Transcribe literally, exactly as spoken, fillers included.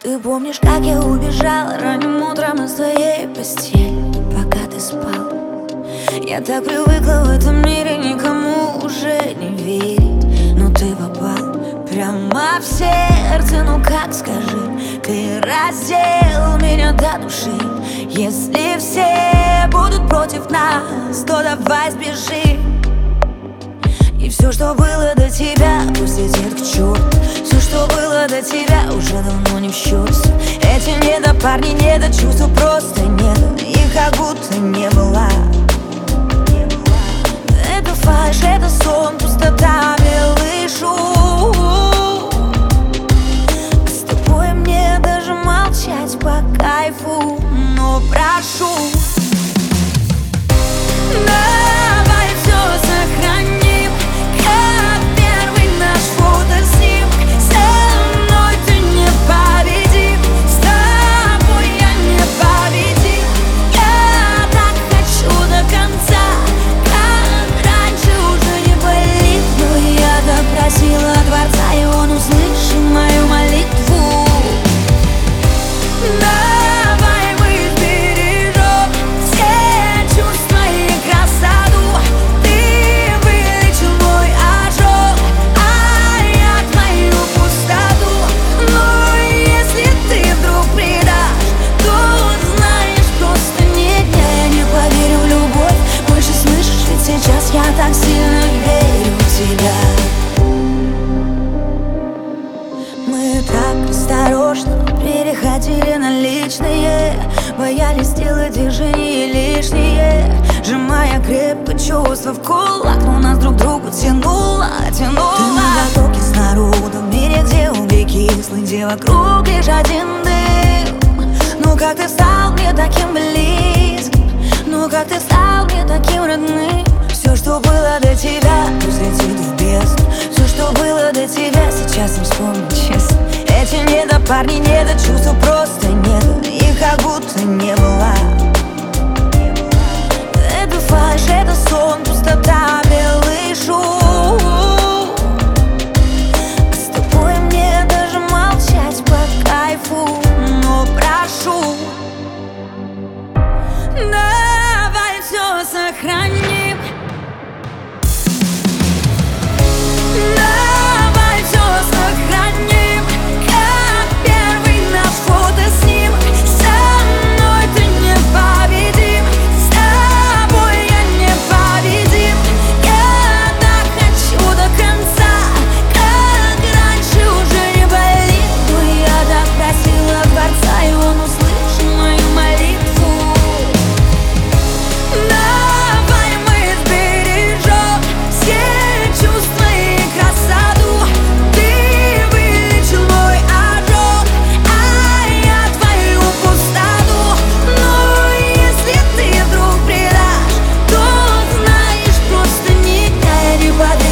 Ты помнишь, как я убежала ранним утром из твоей постели, пока ты спал? Я так привыкла в этом мире никому уже не верить, но ты попал прямо в сердце. Ну как, скажи, ты раздел меня до души. Если все будут против нас, то давай сбежим. И все, что было до тебя, пусть летит к черту. Все, что было до тебя, уже давно не в счет. Эти недопарни, недочувства просто нет, их как будто не было. Это фальшь, это сон, пустота, белый шум. С тобой мне даже молчать по кайфу, но прошу, давай все сохраним, как первый наш фотоснимок. Со мной ты непобедим, с тобой я непобедим. Я так хочу до конца, как раньше уже не болит. Но я так просила Творца, и он услышал мою молитву. Давай мы сбережем все чувства и красоту. Ты вылечил мой ожог, а я твою пустоту. Но если ты вдруг предашь, то знаешь, просто нет, я не поверю в любовь. Больше слышишь, ведь сейчас я так сильно верю в тебя. Мы так осторожно переходили на личные, боялись сделать движения лишние, сжимая крепко чувства в кулак, но нас друг к другу тянуло, тянуло. Ты на потоке с народом, в мире, где угли кислый, где вокруг лишь один дым. Ну как ты стал мне таким близким, ну как ты стал мне таким родным. Все, что было до тебя, пусть летит в бездну. Все, что было до тебя, сейчас не вспомнить честно. Эти недопарни, недочувства просто нет, их как будто не было. Это фальшь, это сон, пустота, белый шум. С тобой мне даже молчать по кайфу, но прошу, давай все сохраним. Давай все сохраним, как первый наш фотоснимок. Со мной ты непобедим, с тобой я непобедим. Я так хочу до конца, как раньше уже не болит. Но я так просила Творца, и он услышал мою молитву. Давай мы сбережем все чувства и красоту. Ты вылечил мой ожог, а я твою пустоту. Но если ты вдруг предашь, то знаешь, просто никогда не поверю.